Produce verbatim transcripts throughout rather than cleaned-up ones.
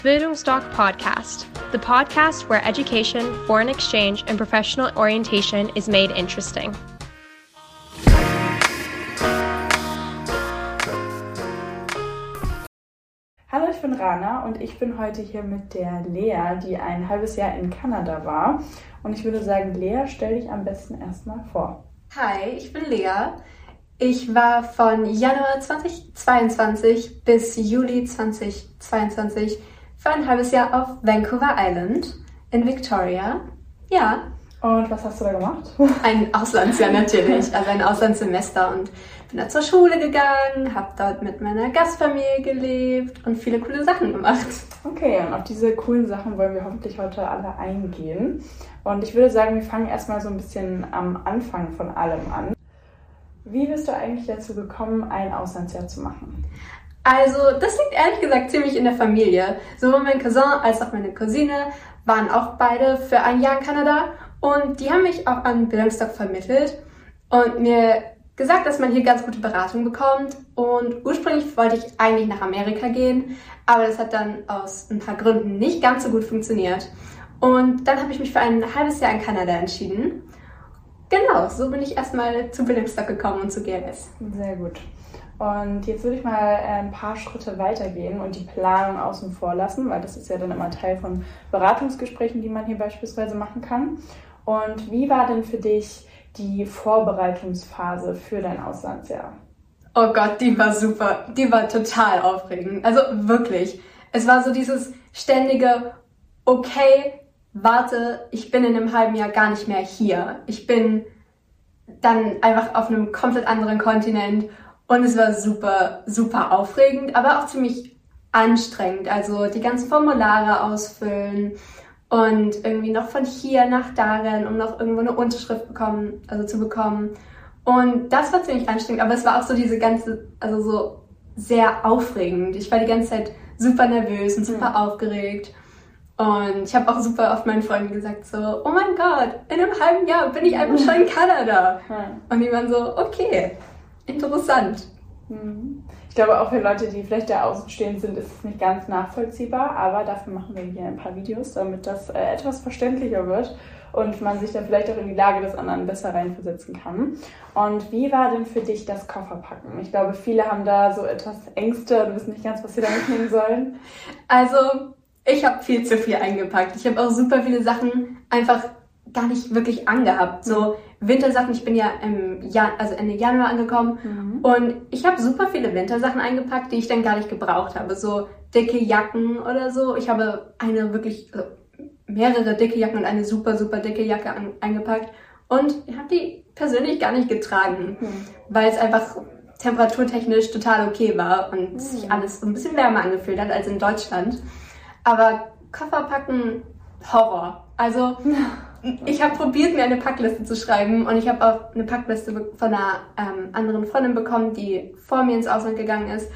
Bildungsdoc Podcast, the podcast where education, foreign exchange, and professional orientation is made interesting. Hallo, ich bin Rana und ich bin heute hier mit der Lea, die ein halbes Jahr in Kanada war. Und ich würde sagen, Lea, stell dich am besten erstmal vor. Hi, ich bin Lea. Ich war von Januar zweitausendzweiundzwanzig bis Juli zweitausendzweiundzwanzig für ein halbes Jahr auf Vancouver Island in Victoria. Ja. Und was hast du da gemacht? Ein Auslandsjahr natürlich, also ein Auslandssemester, und bin da zur Schule gegangen, habe dort mit meiner Gastfamilie gelebt und viele coole Sachen gemacht. Okay, und auf diese coolen Sachen wollen wir hoffentlich heute alle eingehen. Und ich würde sagen, wir fangen erstmal so ein bisschen am Anfang von allem an. Wie bist du eigentlich dazu gekommen, ein Auslandsjahr zu machen? Also, das liegt ehrlich gesagt ziemlich in der Familie. Sowohl mein Cousin als auch meine Cousine waren auch beide für ein Jahr in Kanada und die haben mich auch an Bildungsdoc vermittelt und mir gesagt, dass man hier ganz gute Beratung bekommt. Und ursprünglich wollte ich eigentlich nach Amerika gehen, aber das hat dann aus ein paar Gründen nicht ganz so gut funktioniert. Und dann habe ich mich für ein halbes Jahr in Kanada entschieden. Genau, so bin ich erstmal zu Bildungsdoc gekommen und zu G L S. Sehr gut. Und jetzt würde ich mal ein paar Schritte weitergehen und die Planung außen vor lassen, weil das ist ja dann immer Teil von Beratungsgesprächen, die man hier beispielsweise machen kann. Und wie war denn für dich die Vorbereitungsphase für dein Auslandsjahr? Oh Gott, die war super. Die war total aufregend. Also wirklich. Es war so dieses ständige, okay, warte, ich bin in einem halben Jahr gar nicht mehr hier. Ich bin dann einfach auf einem komplett anderen Kontinent. Und es war super, super aufregend, aber auch ziemlich anstrengend. Also die ganzen Formulare ausfüllen und irgendwie noch von hier nach dahin, um noch irgendwo eine Unterschrift bekommen, also zu bekommen. Und das war ziemlich anstrengend, aber es war auch so diese ganze, also so sehr aufregend. Ich war die ganze Zeit super nervös und super mhm. aufgeregt. Und ich habe auch super oft meinen Freunden gesagt so, oh mein Gott, in einem halben Jahr bin ich einfach schon in Kanada. Mhm. Und die waren so, okay. Interessant. Ich glaube auch für Leute, die vielleicht da außenstehend sind, ist es nicht ganz nachvollziehbar, aber dafür machen wir hier ein paar Videos, damit das äh, etwas verständlicher wird und man sich dann vielleicht auch in die Lage des anderen besser reinversetzen kann. Und wie war denn für dich das Kofferpacken? Ich glaube, viele haben da so etwas Ängste und wissen nicht ganz, was sie da mitnehmen sollen. Also, ich habe viel zu viel eingepackt. Ich habe auch super viele Sachen einfach gar nicht wirklich angehabt. So Wintersachen, ich bin ja im Jan- also Ende Januar angekommen mhm. und ich habe super viele Wintersachen eingepackt, die ich dann gar nicht gebraucht habe. So dicke Jacken oder so. Ich habe eine wirklich, also mehrere dicke Jacken und eine super, super dicke Jacke an- eingepackt und ich habe die persönlich gar nicht getragen, mhm. weil es einfach temperaturtechnisch total okay war und mhm. sich alles so ein bisschen wärmer angefühlt hat als in Deutschland. Aber Kofferpacken, Horror. Also ich habe probiert, mir eine Packliste zu schreiben und ich habe auch eine Packliste von einer ähm, anderen Freundin bekommen, die vor mir ins Ausland gegangen ist.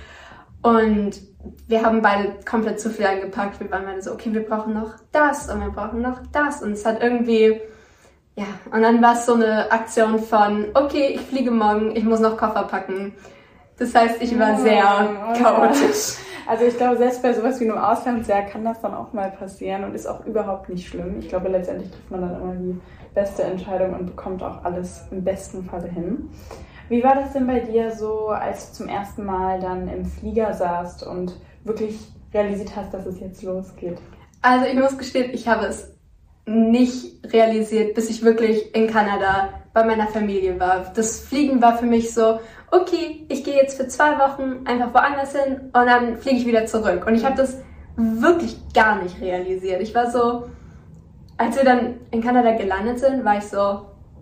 Und wir haben beide komplett zu viel eingepackt. Wir waren beide so, okay, wir brauchen noch das und wir brauchen noch das. Und es hat irgendwie, ja, und dann war es so eine Aktion von, okay, ich fliege morgen, ich muss noch Koffer packen. Das heißt, ich war sehr chaotisch. Also ich glaube, selbst bei sowas wie einem Auslandsjahr kann das dann auch mal passieren und ist auch überhaupt nicht schlimm. Ich glaube, letztendlich trifft man dann immer die beste Entscheidung und bekommt auch alles im besten Falle hin. Wie war das denn bei dir so, als du zum ersten Mal dann im Flieger saßt und wirklich realisiert hast, dass es jetzt losgeht? Also ich muss gestehen, ich habe es nicht realisiert, bis ich wirklich in Kanada bei meiner Familie war. Das Fliegen war für mich so, okay, ich gehe jetzt für zwei Wochen einfach woanders hin und dann fliege ich wieder zurück. Und ich habe das wirklich gar nicht realisiert. Ich war so, als wir dann in Kanada gelandet sind, war ich so,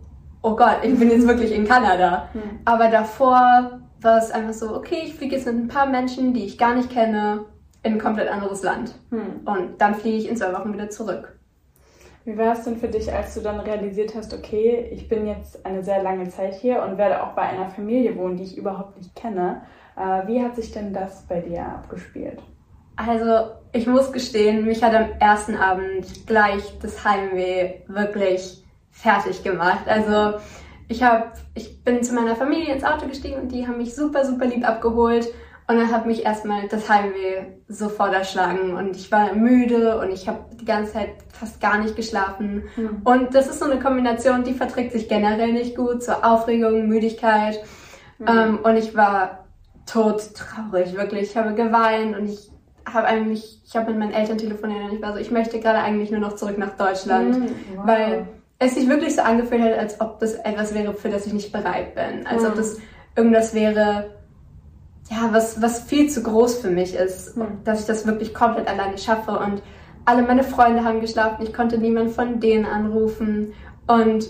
oh Gott, ich bin jetzt wirklich in Kanada. Mhm. Aber davor war es einfach so, okay, ich fliege jetzt mit ein paar Menschen, die ich gar nicht kenne, in ein komplett anderes Land. Mhm. Und dann fliege ich in zwei Wochen wieder zurück. Wie war es denn für dich, als du dann realisiert hast, okay, ich bin jetzt eine sehr lange Zeit hier und werde auch bei einer Familie wohnen, die ich überhaupt nicht kenne. Äh, wie hat sich denn das bei dir abgespielt? Also, ich muss gestehen, mich hat am ersten Abend gleich das Heimweh wirklich fertig gemacht. Also, ich hab, ich bin zu meiner Familie ins Auto gestiegen und die haben mich super, super lieb abgeholt. Und dann hat mich erstmal das Heimweh sofort erschlagen und ich war müde und ich habe die ganze Zeit fast gar nicht geschlafen. Mhm. Und das ist so eine Kombination, die verträgt sich generell nicht gut, so Aufregung, Müdigkeit. Mhm. Ähm, und ich war todtraurig, wirklich. Ich habe geweint und ich habe eigentlich, ich habe mit meinen Eltern telefoniert und ich war so, ich möchte gerade eigentlich nur noch zurück nach Deutschland, mhm. wow. weil es sich wirklich so angefühlt hat, als ob das etwas wäre, für das ich nicht bereit bin. Als mhm. ob das irgendwas wäre, ja, was, was viel zu groß für mich ist, mhm. dass ich das wirklich komplett alleine schaffe. Und alle meine Freunde haben geschlafen, ich konnte niemanden von denen anrufen. Und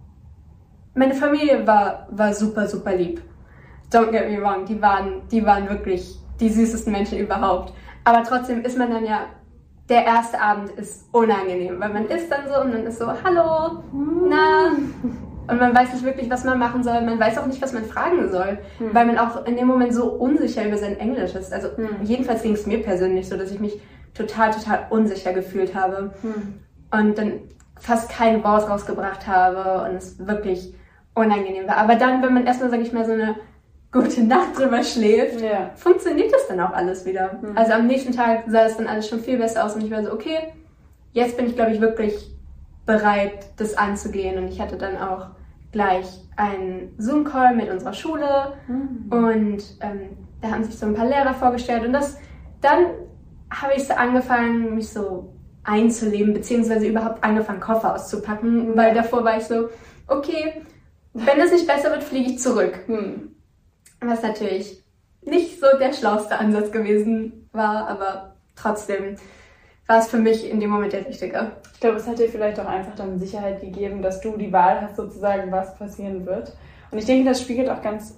meine Familie war, war super, super lieb. Don't get me wrong, die waren, die waren wirklich die süßesten Menschen überhaupt. Aber trotzdem ist man dann ja, der erste Abend ist unangenehm, weil man ist dann so und dann ist so, hallo, na... Und man weiß nicht wirklich, was man machen soll. Man weiß auch nicht, was man fragen soll, hm. weil man auch in dem Moment so unsicher über sein Englisch ist. Also hm. jedenfalls ging es mir persönlich so, dass ich mich total, total unsicher gefühlt habe hm. und dann fast kein Wort rausgebracht habe und es wirklich unangenehm war. Aber dann, wenn man erstmal, sag ich mal, so eine gute Nacht drüber schläft, ja. funktioniert das dann auch alles wieder. Hm. Also am nächsten Tag sah es dann alles schon viel besser aus und ich war so, okay, jetzt bin ich, glaube ich, wirklich bereit, das anzugehen. Und ich hatte dann auch gleich einen Zoom-Call mit unserer Schule mhm. und ähm, da haben sich so ein paar Lehrer vorgestellt und das, dann habe ich so angefangen, mich so einzuleben, beziehungsweise überhaupt angefangen, Koffer auszupacken, mhm. weil davor war ich so, okay, wenn es nicht besser wird, fliege ich zurück. Mhm. Was natürlich nicht so der schlauste Ansatz gewesen war, aber trotzdem war es für mich in dem Moment der richtige. Ich glaube, es hat dir vielleicht auch einfach dann Sicherheit gegeben, dass du die Wahl hast, sozusagen, was passieren wird. Und ich denke, das spiegelt auch ganz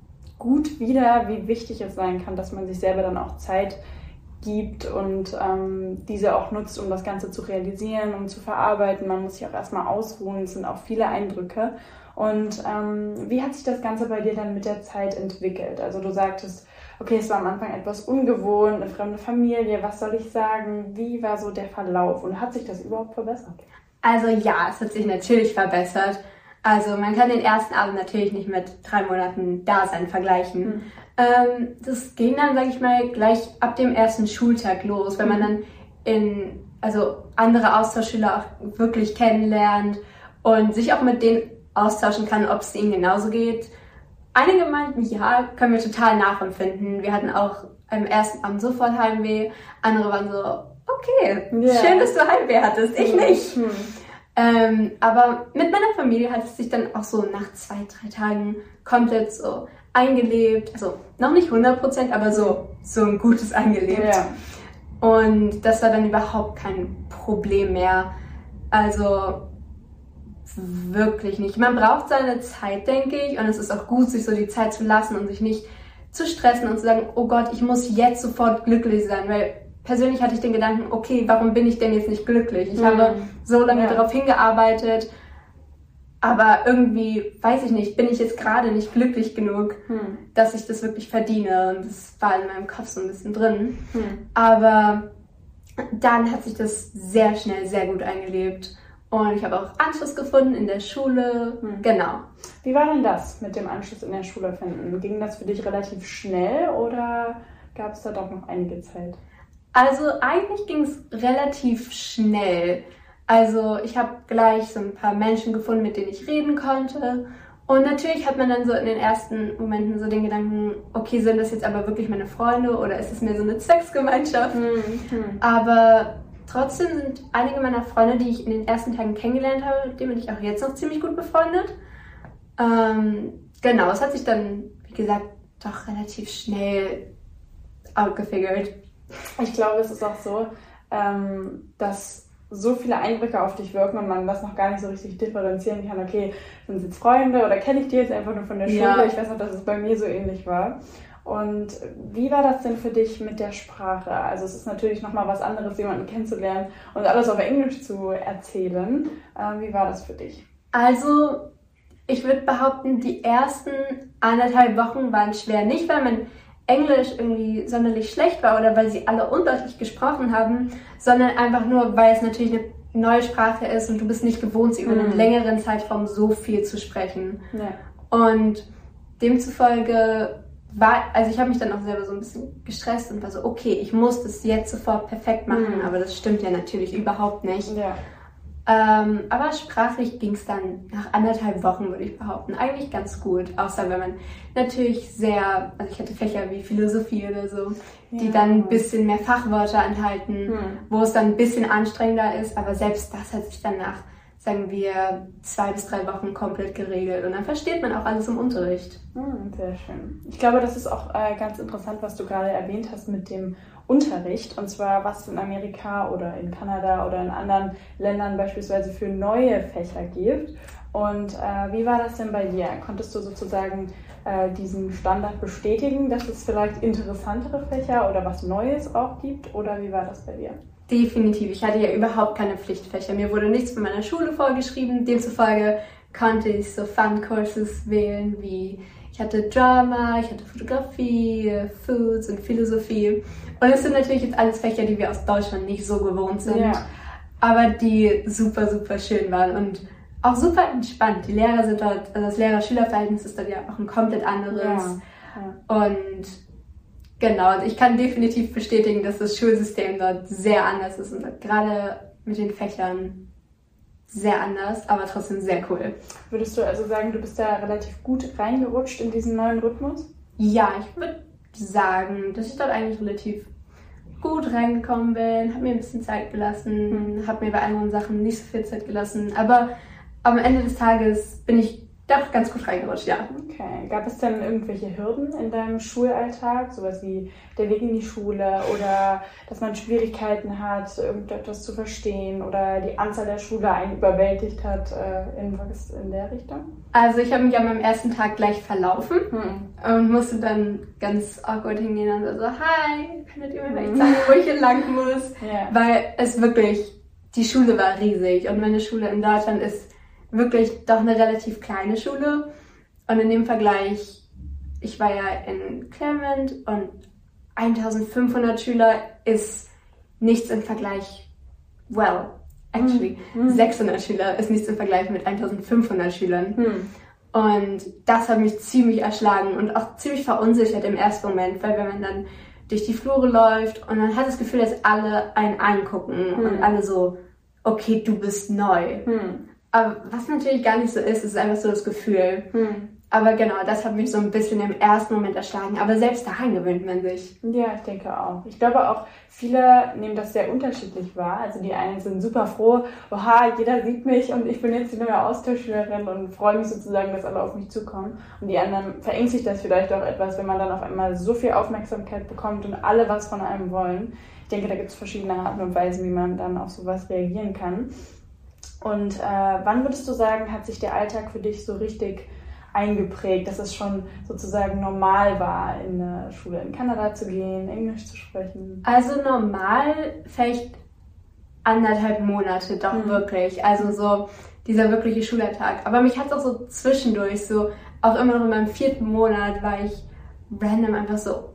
gut wider, wie wichtig es sein kann, dass man sich selber dann auch Zeit gibt und ähm, diese auch nutzt, um das Ganze zu realisieren, um zu verarbeiten. Man muss sich auch erstmal ausruhen, es sind auch viele Eindrücke. Und ähm, wie hat sich das Ganze bei dir dann mit der Zeit entwickelt? Also du sagtest, okay, es war am Anfang etwas ungewohnt, eine fremde Familie, was soll ich sagen? Wie war so der Verlauf und hat sich das überhaupt verbessert? Also ja, es hat sich natürlich verbessert. Also man kann den ersten Abend natürlich nicht mit drei Monaten Dasein vergleichen. Mhm. Ähm, das ging dann, sage ich mal, gleich ab dem ersten Schultag los, wenn man dann in, also andere Austauschschüler auch wirklich kennenlernt und sich auch mit denen austauschen kann, ob es ihnen genauso geht. Einige meinten, ja, können wir total nachempfinden. Wir hatten auch am ersten Abend sofort Heimweh. Andere waren so, okay, yeah. schön, dass du Heimweh hattest, ich nicht. Mhm. Ähm, aber mit meiner Familie hat es sich dann auch so nach zwei, drei Tagen komplett so eingelebt. Also noch nicht hundert Prozent, aber so, so ein gutes eingelebt. Yeah. Und das war dann überhaupt kein Problem mehr. Also wirklich nicht. Man braucht seine Zeit, denke ich, und es ist auch gut, sich so die Zeit zu lassen und sich nicht zu stressen und zu sagen, oh Gott, ich muss jetzt sofort glücklich sein, weil persönlich hatte ich den Gedanken, okay, warum bin ich denn jetzt nicht glücklich? Ich mhm. habe so lange ja. darauf hingearbeitet, aber irgendwie, weiß ich nicht, bin ich jetzt gerade nicht glücklich genug, mhm. dass ich das wirklich verdiene, und das war in meinem Kopf so ein bisschen drin. Mhm. Aber dann hat sich das sehr schnell, sehr gut eingelebt. Und ich habe auch Anschluss gefunden in der Schule, hm. genau. Wie war denn das mit dem Anschluss in der Schule finden? Ging das für dich relativ schnell oder gab es da doch noch einige Zeit? Also eigentlich ging es relativ schnell. Also ich habe gleich so ein paar Menschen gefunden, mit denen ich reden konnte. Und natürlich hat man dann so in den ersten Momenten so den Gedanken, okay, sind das jetzt aber wirklich meine Freunde oder ist es mehr so eine Zwecksgemeinschaft? Hm. Hm. Aber trotzdem sind einige meiner Freunde, die ich in den ersten Tagen kennengelernt habe, mit denen bin ich auch jetzt noch ziemlich gut befreundet. Ähm, genau, es hat sich dann, wie gesagt, doch relativ schnell outgefigured. Ich glaube, es ist auch so, ähm, dass so viele Eindrücke auf dich wirken und man das noch gar nicht so richtig differenzieren kann. Okay, sind es jetzt Freunde oder kenne ich die jetzt einfach nur von der Schule? Ja. Ich weiß noch, dass es bei mir so ähnlich war. Und wie war das denn für dich mit der Sprache? Also es ist natürlich nochmal was anderes, jemanden kennenzulernen und alles auf Englisch zu erzählen. Ähm, wie war das für dich? Also ich würde behaupten, die ersten anderthalb Wochen waren schwer. Nicht, weil mein Englisch irgendwie sonderlich schlecht war oder weil sie alle undeutlich gesprochen haben, sondern einfach nur, weil es natürlich eine neue Sprache ist und du bist nicht gewohnt, sie über einen längeren Zeitraum so viel zu sprechen. Ja. Und demzufolge war, also ich habe mich dann auch selber so ein bisschen gestresst und war so, okay, ich muss das jetzt sofort perfekt machen, mhm. aber das stimmt ja natürlich überhaupt nicht. Ja. Ähm, aber sprachlich ging es dann nach anderthalb Wochen, würde ich behaupten, eigentlich ganz gut. Außer wenn man natürlich sehr, also ich hatte Fächer wie Philosophie oder so, ja. die dann ein bisschen mehr Fachwörter enthalten, hm. wo es dann ein bisschen anstrengender ist. Aber selbst das hat sich dann nach, sagen wir, zwei bis drei Wochen komplett geregelt. Und dann versteht man auch alles im Unterricht. Hm, sehr schön. Ich glaube, das ist auch äh, ganz interessant, was du gerade erwähnt hast mit dem Unterricht, und zwar was in Amerika oder in Kanada oder in anderen Ländern beispielsweise für neue Fächer gibt. Und äh, wie war das denn bei dir? Konntest du sozusagen äh, diesen Standard bestätigen, dass es vielleicht interessantere Fächer oder was Neues auch gibt? Oder wie war das bei dir? Definitiv. Ich hatte ja überhaupt keine Pflichtfächer. Mir wurde nichts von meiner Schule vorgeschrieben. Demzufolge konnte ich so Fun-Courses wählen wie ich hatte Drama, ich hatte Fotografie, Foods und Philosophie. Und es sind natürlich jetzt alles Fächer, die wir aus Deutschland nicht so gewohnt sind, ja. aber die super, super schön waren und auch super entspannt. Die Lehrer sind dort, also das Lehrer-Schüler-Verhältnis ist dort ja auch ein komplett anderes. Ja. Ja. Und genau, ich kann definitiv bestätigen, dass das Schulsystem dort sehr anders ist und gerade mit den Fächern sehr anders, aber trotzdem sehr cool. Würdest du also sagen, du bist da relativ gut reingerutscht in diesen neuen Rhythmus? Ja, ich würde sagen, dass ich dort eigentlich relativ gut reingekommen bin, habe mir ein bisschen Zeit gelassen, mhm. habe mir bei anderen Sachen nicht so viel Zeit gelassen, aber am Ende des Tages bin ich doch ganz gut reingerutscht, ja. Okay. Gab es denn irgendwelche Hürden in deinem Schulalltag, sowas wie der Weg in die Schule oder dass man Schwierigkeiten hat, irgendetwas zu verstehen oder die Anzahl der Schüler einen überwältigt hat, äh, irgendwas in der Richtung? Also ich habe mich an meinem ersten Tag gleich verlaufen hm. und musste dann ganz awkward hingehen und so, hi, könntet ihr mir vielleicht sagen, wo ich hier lang muss? Yeah. Weil es wirklich, die Schule war riesig und meine Schule in Deutschland ist wirklich doch eine relativ kleine Schule. Und in dem Vergleich, ich war ja in Claremont und eintausendfünfhundert Schüler ist nichts im Vergleich, well, actually, mm. sechshundert Schüler ist nichts im Vergleich mit eintausendfünfhundert Schülern. Mm. Und das hat mich ziemlich erschlagen und auch ziemlich verunsichert im ersten Moment, weil wenn man dann durch die Flure läuft und man hat das Gefühl, dass alle einen angucken mm. und alle so, okay, du bist neu. Mm. Aber was natürlich gar nicht so ist, ist einfach so das Gefühl. Hm. Aber genau, das hat mich so ein bisschen im ersten Moment erschlagen. Aber selbst daran gewöhnt man sich. Ja, ich denke auch. Ich glaube auch, viele nehmen das sehr unterschiedlich wahr. Also die einen sind super froh, oha, jeder sieht mich und ich bin jetzt die neue Austauschschülerin und freue mich sozusagen, dass alle auf mich zukommen. Und die anderen verängstigt das vielleicht auch etwas, wenn man dann auf einmal so viel Aufmerksamkeit bekommt und alle was von einem wollen. Ich denke, da gibt es verschiedene Arten und Weisen, wie man dann auf sowas reagieren kann. Und äh, wann würdest du sagen, hat sich der Alltag für dich so richtig eingeprägt, dass es schon sozusagen normal war, in eine Schule in Kanada zu gehen, Englisch zu sprechen? Also normal vielleicht anderthalb Monate, doch mhm. wirklich. Also so dieser wirkliche Schulalltag. Aber mich hat es auch so zwischendurch, so auch immer noch in meinem vierten Monat war ich random einfach so,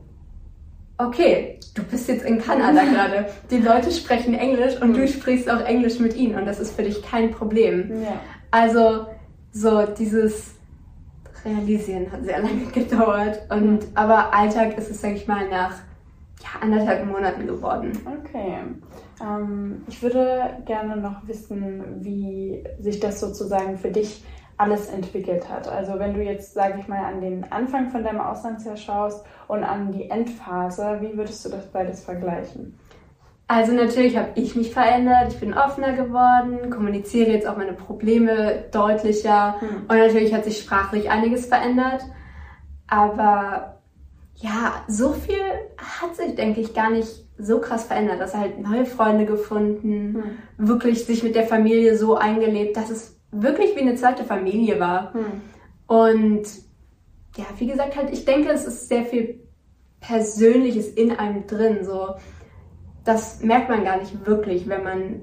okay, du bist jetzt in Kanada gerade. Die Leute sprechen Englisch und mhm. du sprichst auch Englisch mit ihnen und das ist für dich kein Problem. Ja. Also so dieses Realisieren hat sehr lange gedauert. Und, mhm. aber Alltag ist es, sag ich mal, nach ja, anderthalb Monaten geworden. Okay. Ähm, ich würde gerne noch wissen, wie sich das sozusagen für dich alles entwickelt hat. Also wenn du jetzt, sage ich mal, an den Anfang von deinem Auslandsjahr schaust und an die Endphase, wie würdest du das beides vergleichen? Also natürlich habe ich mich verändert, ich bin offener geworden, kommuniziere jetzt auch meine Probleme deutlicher hm. und natürlich hat sich sprachlich einiges verändert. Aber ja, so viel hat sich, denke ich, gar nicht so krass verändert. Dass halt neue Freunde gefunden, hm. wirklich sich mit der Familie so eingelebt, dass es wirklich wie eine zweite Familie war. Hm. Und ja, wie gesagt, halt, ich denke, es ist sehr viel Persönliches in einem drin. So, das merkt man gar nicht wirklich, wenn man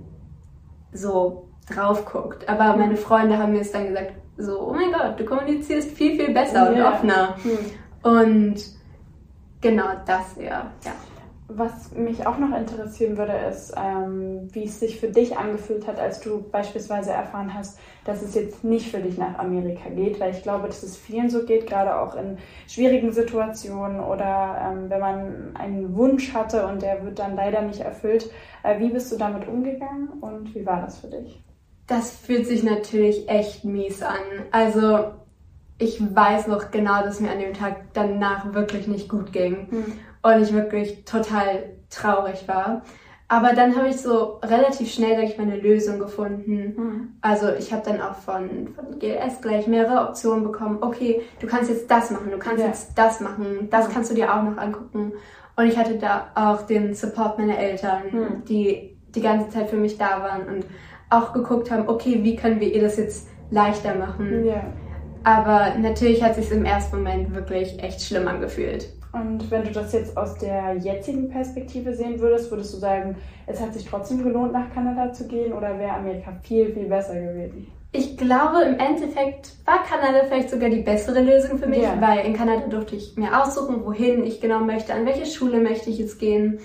so drauf guckt. Aber hm. meine Freunde haben mir jetzt dann gesagt, so, oh mein Gott, du kommunizierst viel, viel besser yeah. und offener. Hm. Und genau das, ja. ja. Was mich auch noch interessieren würde, ist, ähm, wie es sich für dich angefühlt hat, als du beispielsweise erfahren hast, dass es jetzt nicht für dich nach Amerika geht, weil ich glaube, dass es vielen so geht, gerade auch in schwierigen Situationen oder ähm, wenn man einen Wunsch hatte und der wird dann leider nicht erfüllt. Äh, wie bist du damit umgegangen und wie war das für dich? Das fühlt sich natürlich echt mies an. Also ich weiß noch genau, dass mir an dem Tag danach wirklich nicht gut ging. Hm. Und ich wirklich total traurig war. Aber dann habe ich so relativ schnell, sag ich mal, eine Lösung gefunden. Mhm. Also ich habe dann auch von, von G L S gleich mehrere Optionen bekommen. Okay, du kannst jetzt das machen, du kannst ja. jetzt das machen, das mhm. kannst du dir auch noch angucken. Und ich hatte da auch den Support meiner Eltern, mhm. die die ganze Zeit für mich da waren und auch geguckt haben, okay, wie können wir ihr das jetzt leichter machen. Ja. Aber natürlich hat es sich im ersten Moment wirklich echt schlimm angefühlt. Und wenn du das jetzt aus der jetzigen Perspektive sehen würdest, würdest du sagen, es hat sich trotzdem gelohnt, nach Kanada zu gehen oder wäre Amerika viel, viel besser gewesen? Ich glaube, im Endeffekt war Kanada vielleicht sogar die bessere Lösung für mich, ja. weil in Kanada durfte ich mir aussuchen, wohin ich genau möchte, an welche Schule möchte ich jetzt gehen.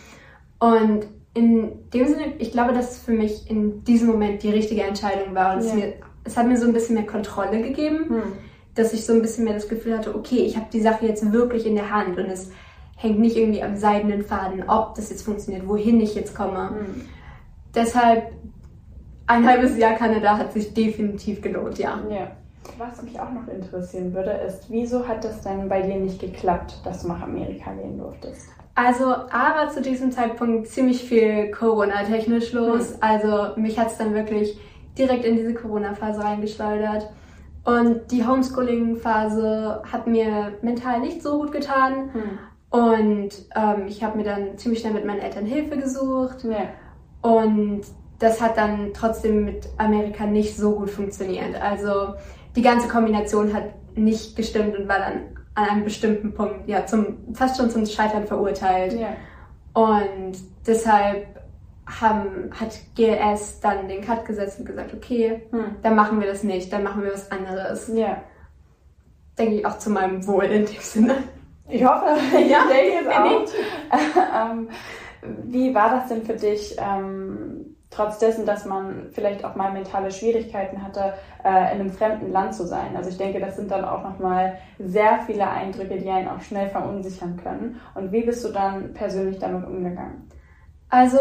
Und in dem Sinne, ich glaube, dass es für mich in diesem Moment die richtige Entscheidung war. Und ja. es, mir, es hat mir so ein bisschen mehr Kontrolle gegeben. Hm. Dass ich so ein bisschen mehr das Gefühl hatte, okay, ich habe die Sache jetzt wirklich in der Hand und es hängt nicht irgendwie am seidenen Faden, ob das jetzt funktioniert, wohin ich jetzt komme. Mhm. Deshalb, ein halbes Jahr Kanada hat sich definitiv gelohnt, ja. ja. Was mich auch noch interessieren würde, ist, wieso hat das denn bei dir nicht geklappt, dass du nach Amerika gehen durftest? Also, aber zu diesem Zeitpunkt ziemlich viel Corona-technisch los. Mhm. Also, mich hat es dann wirklich direkt in diese Corona-Phase reingeschleudert. Und die Homeschooling-Phase hat mir mental nicht so gut getan. Hm. Und ähm, ich habe mir dann ziemlich schnell mit meinen Eltern Hilfe gesucht. Ja. Und das hat dann trotzdem mit Amerika nicht so gut funktioniert. Also die ganze Kombination hat nicht gestimmt und war dann an einem bestimmten Punkt ja zum fast schon zum Scheitern verurteilt. Ja. Und deshalb Haben, hat G L S dann den Cut gesetzt und gesagt, okay, hm. dann machen wir das nicht, dann machen wir was anderes. Ja. Denke ich auch zu meinem Wohl in dem Sinne. Ich hoffe, ja, ich denke es auch. ähm, wie war das denn für dich, ähm, trotz dessen, dass man vielleicht auch mal mentale Schwierigkeiten hatte, äh, in einem fremden Land zu sein? Also ich denke, das sind dann auch nochmal sehr viele Eindrücke, die einen auch schnell verunsichern können. Und wie bist du dann persönlich damit umgegangen? Also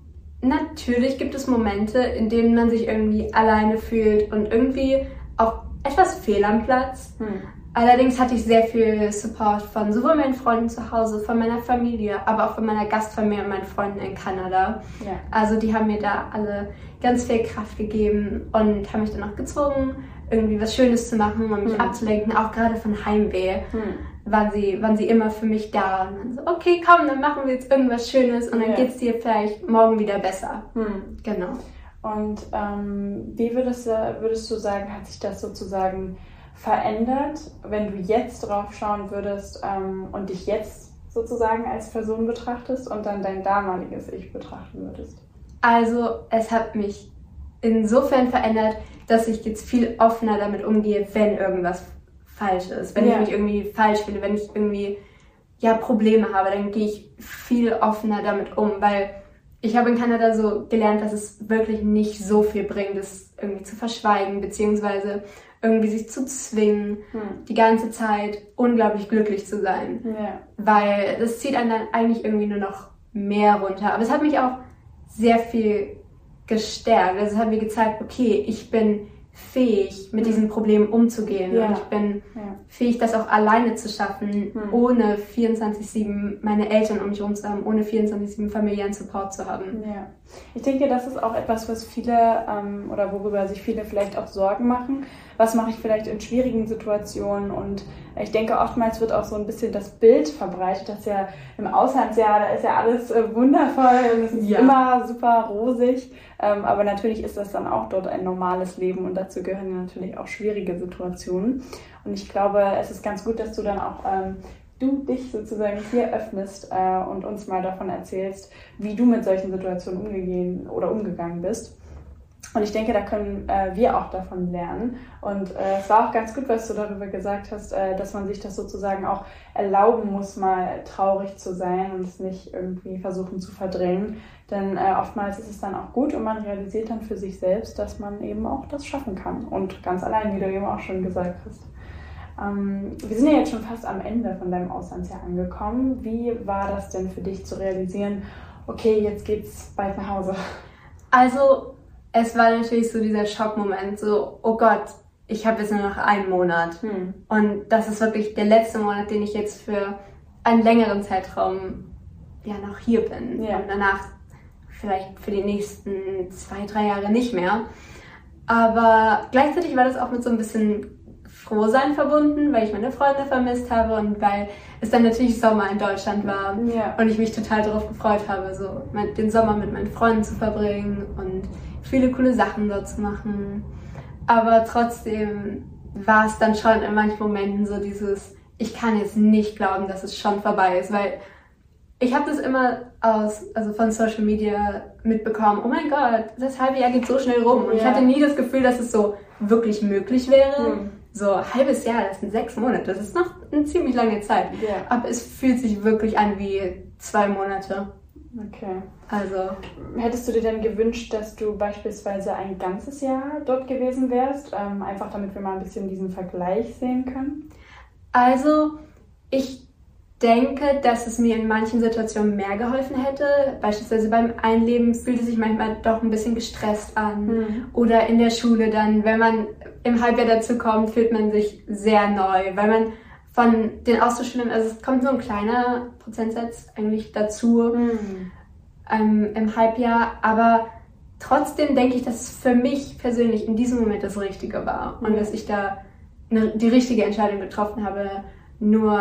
natürlich gibt es Momente, in denen man sich irgendwie alleine fühlt und irgendwie auch etwas fehl am Platz. Hm. Allerdings hatte ich sehr viel Support von sowohl meinen Freunden zu Hause, von meiner Familie, aber auch von meiner Gastfamilie und meinen Freunden in Kanada. Ja. Also die haben mir da alle ganz viel Kraft gegeben und haben mich dann auch gezwungen, irgendwie was Schönes zu machen, um mich hm. abzulenken, auch gerade von Heimweh. Hm. Waren sie, waren sie immer für mich da und dann so, okay, komm, dann machen wir jetzt irgendwas Schönes und dann ja. geht's dir vielleicht morgen wieder besser. Hm. Genau. Und ähm, wie würdest du, würdest du sagen, hat sich das sozusagen verändert, wenn du jetzt drauf schauen würdest ähm, und dich jetzt sozusagen als Person betrachtest und dann dein damaliges Ich betrachten würdest? Also es hat mich insofern verändert, dass ich jetzt viel offener damit umgehe, wenn irgendwas falsch ist, wenn ja. ich mich irgendwie falsch fühle, wenn ich irgendwie ja Probleme habe, dann gehe ich viel offener damit um, weil ich habe in Kanada so gelernt, dass es wirklich nicht so viel bringt, es irgendwie zu verschweigen, beziehungsweise irgendwie sich zu zwingen, hm. die ganze Zeit unglaublich glücklich zu sein, ja. weil das zieht einen dann eigentlich irgendwie nur noch mehr runter. Aber es hat mich auch sehr viel gestärkt, also es hat mir gezeigt, okay, ich bin fähig, mit diesen Problemen umzugehen. Ja. Und ich bin ja. fähig, das auch alleine zu schaffen, hm. ohne vierundzwanzig sieben meine Eltern um mich herum zu haben, ohne vierundzwanzig sieben familiären Support zu haben. Ja. Ich denke, das ist auch etwas, was viele ähm, oder worüber sich viele vielleicht auch Sorgen machen. Was mache ich vielleicht in schwierigen Situationen? Und ich denke, oftmals wird auch so ein bisschen das Bild verbreitet, dass ja im Auslandsjahr, da ist ja alles äh, wundervoll und es ist ja. immer super rosig. Ähm, aber natürlich ist das dann auch dort ein normales Leben und dazu gehören natürlich auch schwierige Situationen. Und ich glaube, es ist ganz gut, dass du dann auch ähm, du dich sozusagen hier öffnest äh, und uns mal davon erzählst, wie du mit solchen Situationen umgegangen oder umgegangen bist. Und ich denke, da können äh, wir auch davon lernen. Und äh, es war auch ganz gut, was du darüber gesagt hast, äh, dass man sich das sozusagen auch erlauben muss, mal traurig zu sein und es nicht irgendwie versuchen zu verdrängen. Denn äh, oftmals ist es dann auch gut und man realisiert dann für sich selbst, dass man eben auch das schaffen kann. Und ganz allein, wie du eben auch schon gesagt hast. Ähm, wir sind ja jetzt schon fast am Ende von deinem Auslandsjahr angekommen. Wie war das denn für dich zu realisieren, okay, jetzt geht's bald nach Hause? Also, es war natürlich so dieser Schockmoment, so, oh Gott, ich habe jetzt nur noch einen Monat. Hm. Und das ist wirklich der letzte Monat, den ich jetzt für einen längeren Zeitraum ja noch hier bin. Ja. Und danach vielleicht für die nächsten zwei, drei Jahre nicht mehr. Aber gleichzeitig war das auch mit so ein bisschen Frohsein verbunden, weil ich meine Freunde vermisst habe und weil es dann natürlich Sommer in Deutschland war. Ja. Und ich mich total darauf gefreut habe, so den Sommer mit meinen Freunden zu verbringen und viele coole Sachen dort zu machen. Aber trotzdem war es dann schon in manchen Momenten so dieses, ich kann jetzt nicht glauben, dass es schon vorbei ist, weil ich habe das immer aus, also von Social Media mitbekommen, oh mein Gott, das halbe Jahr geht so schnell rum. Und ja. ich hatte nie das Gefühl, dass es so wirklich möglich wäre. Hm. So ein halbes Jahr, das sind sechs Monate, das ist noch eine ziemlich lange Zeit. Ja. Aber es fühlt sich wirklich an wie zwei Monate. Okay. Also. Hättest du dir denn gewünscht, dass du beispielsweise ein ganzes Jahr dort gewesen wärst? Ähm, einfach damit wir mal ein bisschen diesen Vergleich sehen können? Also, ich denke, dass es mir in manchen Situationen mehr geholfen hätte. Beispielsweise beim Einleben fühlt es sich manchmal doch ein bisschen gestresst an. Mhm. Oder in der Schule dann, wenn man im Halbjahr dazu kommt, fühlt man sich sehr neu, weil man von den Austauschschülern, also es kommt nur ein kleiner Prozentsatz eigentlich dazu mhm. ähm, im Halbjahr, aber trotzdem denke ich, dass es für mich persönlich in diesem Moment das Richtige war mhm. und dass ich da eine, die richtige Entscheidung getroffen habe, nur,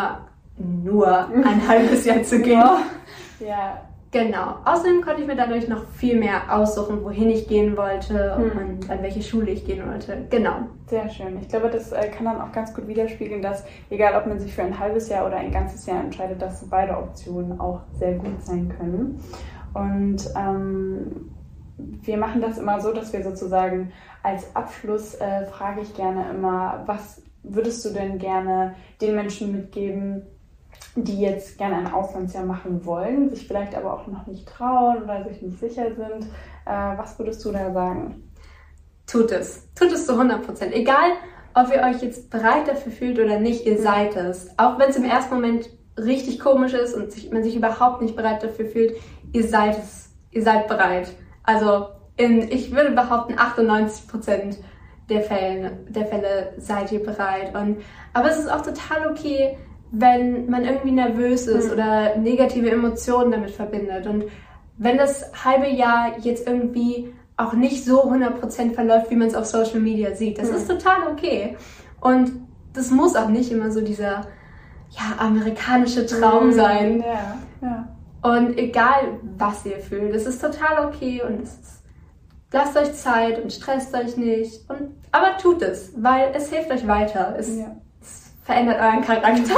nur ein halbes Jahr zu gehen. Ja. ja. Genau. Außerdem konnte ich mir dadurch noch viel mehr aussuchen, wohin ich gehen wollte hm. und an welche Schule ich gehen wollte. Genau. Sehr schön. Ich glaube, das äh, kann dann auch ganz gut widerspiegeln, dass, egal ob man sich für ein halbes Jahr oder ein ganzes Jahr entscheidet, dass beide Optionen auch sehr gut sein können. Und ähm, wir machen das immer so, dass wir sozusagen als Abschluss äh, frage ich gerne immer, was würdest du denn gerne den Menschen mitgeben, die jetzt gerne ein Auslandsjahr machen wollen, sich vielleicht aber auch noch nicht trauen oder sich nicht sicher sind. Äh, was würdest du da sagen? Tut es. Tut es zu hundert Prozent. Egal, ob ihr euch jetzt bereit dafür fühlt oder nicht, ihr seid es. Auch wenn es im ersten Moment richtig komisch ist und sich, man sich überhaupt nicht bereit dafür fühlt, ihr seid es. Ihr seid bereit. Also in, ich würde behaupten, achtundneunzig Prozent der Fälle, der Fälle seid ihr bereit. Und, aber es ist auch total okay, wenn man irgendwie nervös ist mhm. oder negative Emotionen damit verbindet. Und wenn das halbe Jahr jetzt irgendwie auch nicht so hundert Prozent verläuft, wie man es auf Social Media sieht, das mhm. ist total okay. Und das muss auch nicht immer so dieser ja, amerikanische Traum mhm. sein. Ja, ja. Und egal, was ihr fühlt, es ist total okay und es ist, lasst euch Zeit und stresst euch nicht. Und, aber tut es, weil es hilft euch weiter. Es, ja. verändert euren Charakter.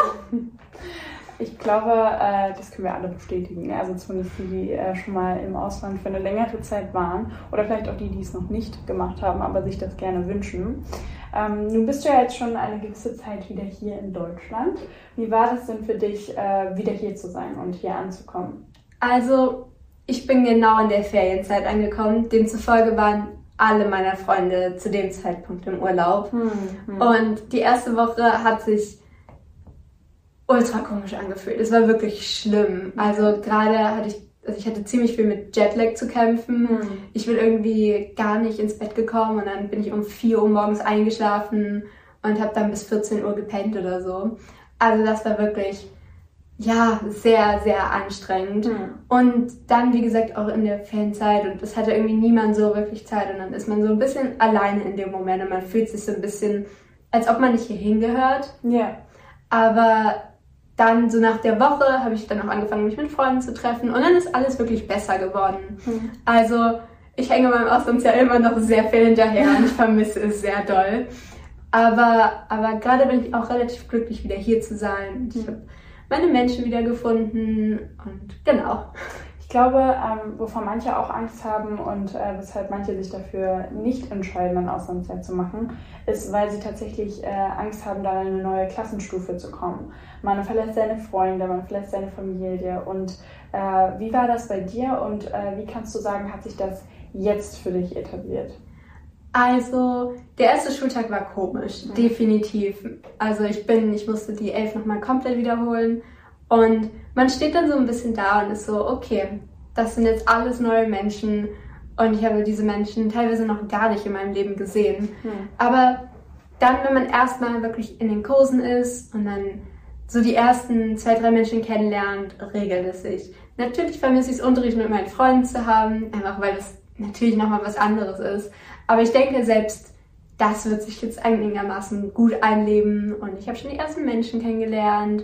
Ich glaube, äh, das können wir alle bestätigen. Also zumindest die, die äh, schon mal im Ausland für eine längere Zeit waren oder vielleicht auch die, die es noch nicht gemacht haben, aber sich das gerne wünschen. Ähm, nun bist du ja jetzt schon eine gewisse Zeit wieder hier in Deutschland. Wie war das denn für dich, äh, wieder hier zu sein und hier anzukommen? Also, ich bin genau in der Ferienzeit angekommen. Demzufolge waren alle meiner Freunde zu dem Zeitpunkt im Urlaub. Hm, hm. Und die erste Woche hat sich ultra komisch angefühlt. Es war wirklich schlimm. Also gerade hatte ich, also ich hatte ziemlich viel mit Jetlag zu kämpfen. Hm. Ich bin irgendwie gar nicht ins Bett gekommen und dann bin ich um vier Uhr morgens eingeschlafen und habe dann bis vierzehn Uhr gepennt oder so. Also das war wirklich, ja, sehr, sehr anstrengend. Mhm. Und dann, wie gesagt, auch in der Ferienzeit und es hatte irgendwie niemand so wirklich Zeit und dann ist man so ein bisschen alleine in dem Moment und man fühlt sich so ein bisschen, als ob man nicht hier hingehört. Ja. Aber dann, so nach der Woche, habe ich dann auch angefangen, mich mit Freunden zu treffen und dann ist alles wirklich besser geworden. Mhm. Also, ich hänge meinem Auslandsjahr immer noch sehr viel hinterher und ich vermisse es sehr doll. Aber, aber gerade bin ich auch relativ glücklich, wieder hier zu sein. Und ich habe meine Menschen wieder gefunden und genau. Ich glaube, ähm, wovor manche auch Angst haben und äh, weshalb manche sich dafür nicht entscheiden, ein Auslandsjahr zu machen, ist, weil sie tatsächlich äh, Angst haben, da in eine neue Klassenstufe zu kommen. Man verlässt seine Freunde, man verlässt seine Familie. Und äh, wie war das bei dir und äh, wie kannst du sagen, hat sich das jetzt für dich etabliert? Also, der erste Schultag war komisch, mhm. definitiv. Also ich bin, ich musste die elf nochmal komplett wiederholen und man steht dann so ein bisschen da und ist so, okay, das sind jetzt alles neue Menschen und ich habe diese Menschen teilweise noch gar nicht in meinem Leben gesehen. Mhm. Aber dann, wenn man erstmal wirklich in den Kursen ist und dann so die ersten zwei, drei Menschen kennenlernt, regelt es sich. Natürlich vermisse ich es, Unterricht mit meinen Freunden zu haben, einfach weil es natürlich nochmal was anderes ist. Aber ich denke, selbst das wird sich jetzt einigermaßen gut einleben und ich habe schon die ersten Menschen kennengelernt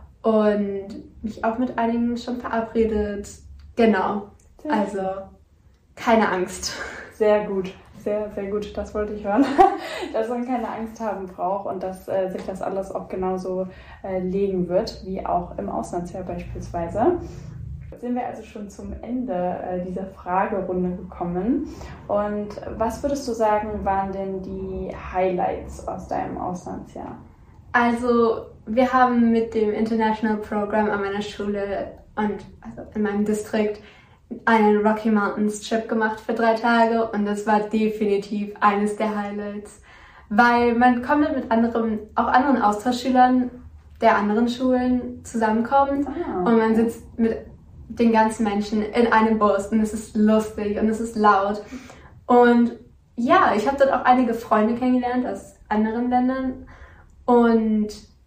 und mich auch mit einigen schon verabredet. Genau, also keine Angst. Sehr gut, sehr, sehr gut, das wollte ich hören, dass man keine Angst haben braucht und dass äh, sich das alles auch genauso äh, legen wird, wie auch im Auslandsjahr beispielsweise. Jetzt sind wir also schon zum Ende äh, dieser Fragerunde gekommen. Und was würdest du sagen, waren denn die Highlights aus deinem Auslandsjahr? Also wir haben mit dem International Program an meiner Schule und also in meinem Distrikt einen Rocky Mountains Trip gemacht für drei Tage und das war definitiv eines der Highlights, weil man kommt mit anderen, auch anderen Austauschschülern der anderen Schulen zusammenkommt ah, und man sitzt mit den ganzen Menschen in einem Bus und es ist lustig und es ist laut. Und ja, ich habe dort auch einige Freunde kennengelernt aus anderen Ländern und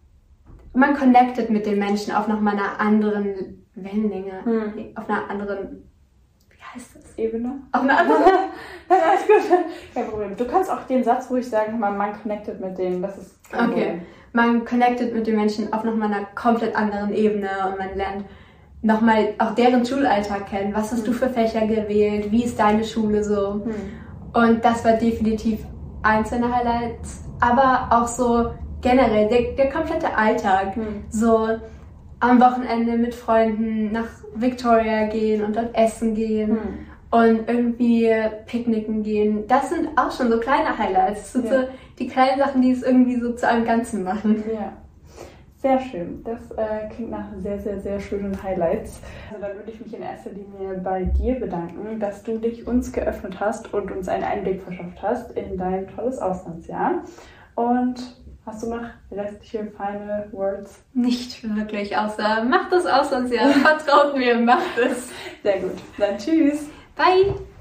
man connectet mit den Menschen auf nochmal einer anderen Wellenlänge, hm. auf einer anderen, wie heißt das? Ebene? Auf einer anderen... Alles gut, kein Problem. Du kannst auch den Satz ruhig sagen, man, man connectet mit denen, das ist kein Okay, Problem. Man connectet mit den Menschen auf nochmal einer komplett anderen Ebene und man lernt nochmal auch deren Schulalltag kennen. Was hast mhm. du für Fächer gewählt? Wie ist deine Schule so? Mhm. Und das war definitiv einzelne Highlights, aber auch so generell der, der komplette Alltag. Mhm. So am Wochenende mit Freunden nach Victoria gehen und dort essen gehen mhm. und irgendwie picknicken gehen. Das sind auch schon so kleine Highlights. Das sind ja. so die kleinen Sachen, die es irgendwie so zu einem Ganzen machen. Ja. Sehr schön. Das äh, klingt nach sehr, sehr, sehr schönen Highlights. Also dann würde ich mich in erster Linie bei dir bedanken, dass du dich uns geöffnet hast und uns einen Einblick verschafft hast in dein tolles Auslandsjahr. Und hast du noch restliche final words? Nicht wirklich, außer macht das Auslandsjahr. Vertraut mir, macht es. Sehr gut. Dann tschüss. Bye.